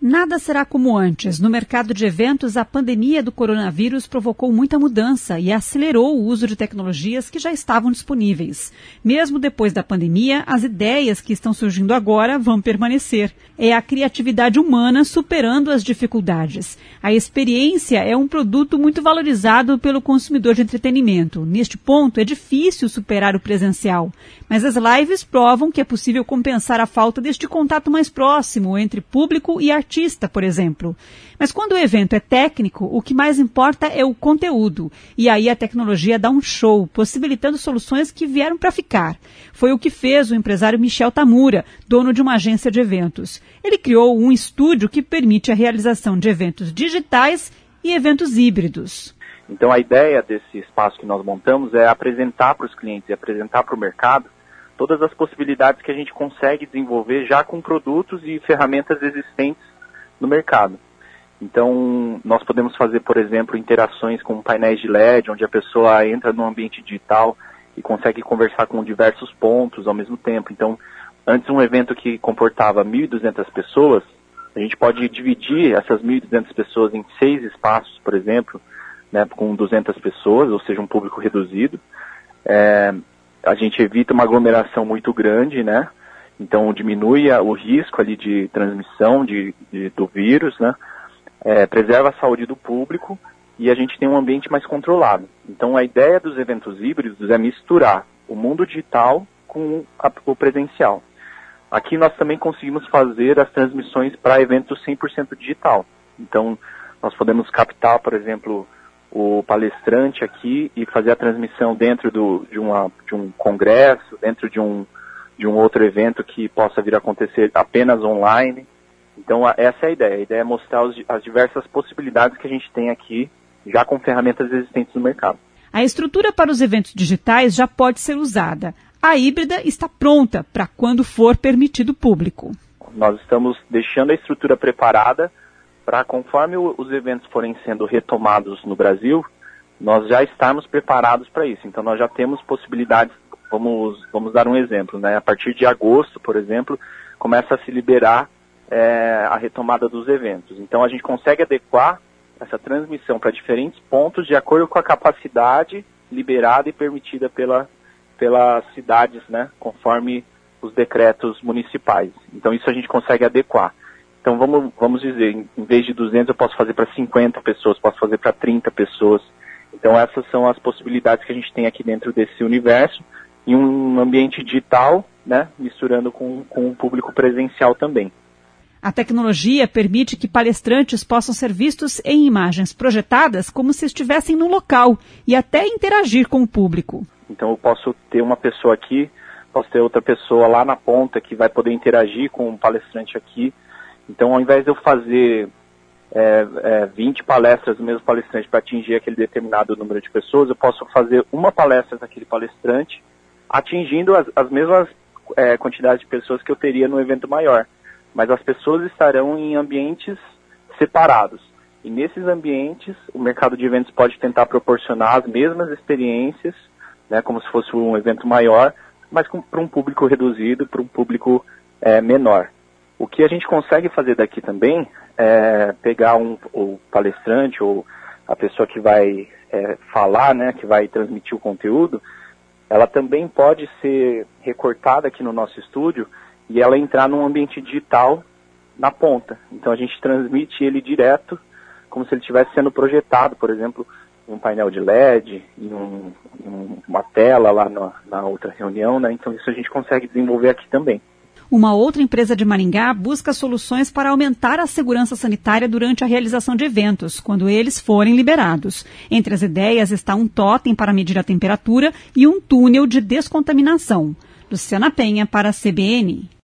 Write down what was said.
Nada será como antes. No mercado de eventos, a pandemia do coronavírus provocou muita mudança e acelerou o uso de tecnologias que já estavam disponíveis. Mesmo depois da pandemia, as ideias que estão surgindo agora vão permanecer. É a criatividade humana superando as dificuldades. A experiência é um produto muito valorizado pelo consumidor de entretenimento. Neste ponto, é difícil superar o presencial. Mas as lives provam que é possível compensar a falta deste contato mais próximo entre público e artista, por exemplo. Mas quando o evento é técnico, o que mais importa é o conteúdo. E aí a tecnologia dá um show, possibilitando soluções que vieram para ficar. Foi o que fez o empresário Michel Tamura, dono de uma agência de eventos. Ele criou um estúdio que permite a realização de eventos digitais e eventos híbridos. Então a ideia desse espaço que nós montamos é apresentar para os clientes e apresentar para o mercado todas as possibilidades que a gente consegue desenvolver já com produtos e ferramentas existentes no mercado. Então, nós podemos fazer, por exemplo, interações com painéis de LED, onde a pessoa entra no ambiente digital e consegue conversar com diversos pontos ao mesmo tempo. Então, antes um evento que comportava 1.200 pessoas, a gente pode dividir essas 1.200 pessoas em 6 espaços, por exemplo, né, com 200 pessoas, ou seja, um público reduzido. A gente evita uma aglomeração muito grande, né? Então diminui o risco ali de transmissão do vírus, né? Preserva a saúde do público e a gente tem um ambiente mais controlado. Então a ideia dos eventos híbridos é misturar o mundo digital com o presencial. Aqui nós também conseguimos fazer as transmissões para eventos 100% digital. Então nós podemos captar, por exemplo, o palestrante aqui e fazer a transmissão dentro de um congresso, dentro de um outro evento que possa vir a acontecer apenas online. Então essa é a ideia. A ideia é mostrar as diversas possibilidades que a gente tem aqui, já com ferramentas existentes no mercado. A estrutura para os eventos digitais já pode ser usada. A híbrida está pronta para quando for permitido público. Nós estamos deixando a estrutura preparada para, conforme os eventos forem sendo retomados no Brasil, nós já estarmos preparados para isso. Então nós já temos possibilidades, vamos dar um exemplo, né? A partir de agosto, por exemplo, começa a se liberar a retomada dos eventos. Então a gente consegue adequar essa transmissão para diferentes pontos de acordo com a capacidade liberada e permitida pelas cidades, né? Conforme os decretos municipais. Então isso a gente consegue adequar. Então vamos dizer, em vez de 200 eu posso fazer para 50 pessoas, posso fazer para 30 pessoas. Então essas são as possibilidades que a gente tem aqui dentro desse universo, em um ambiente digital, né, misturando com o público presencial também. A tecnologia permite que palestrantes possam ser vistos em imagens projetadas como se estivessem no local e até interagir com o público. Então eu posso ter uma pessoa aqui, posso ter outra pessoa lá na ponta que vai poder interagir com o palestrante aqui. Então, ao invés de eu fazer 20 palestras do mesmo palestrante para atingir aquele determinado número de pessoas, eu posso fazer uma palestra daquele palestrante, atingindo as mesmas quantidades de pessoas que eu teria no evento maior. Mas as pessoas estarão em ambientes separados. E nesses ambientes, o mercado de eventos pode tentar proporcionar as mesmas experiências, né, como se fosse um evento maior, mas para um público reduzido, para um público menor. O que a gente consegue fazer daqui também é pegar o palestrante ou a pessoa que vai falar, né, que vai transmitir o conteúdo, ela também pode ser recortada aqui no nosso estúdio e ela entrar num ambiente digital na ponta. Então a gente transmite ele direto, como se ele estivesse sendo projetado, por exemplo, em um painel de LED, em uma tela lá na outra reunião, né? Então isso a gente consegue desenvolver aqui também. Uma outra empresa de Maringá busca soluções para aumentar a segurança sanitária durante a realização de eventos, quando eles forem liberados. Entre as ideias está um totem para medir a temperatura e um túnel de descontaminação. Luciana Penha para a CBN.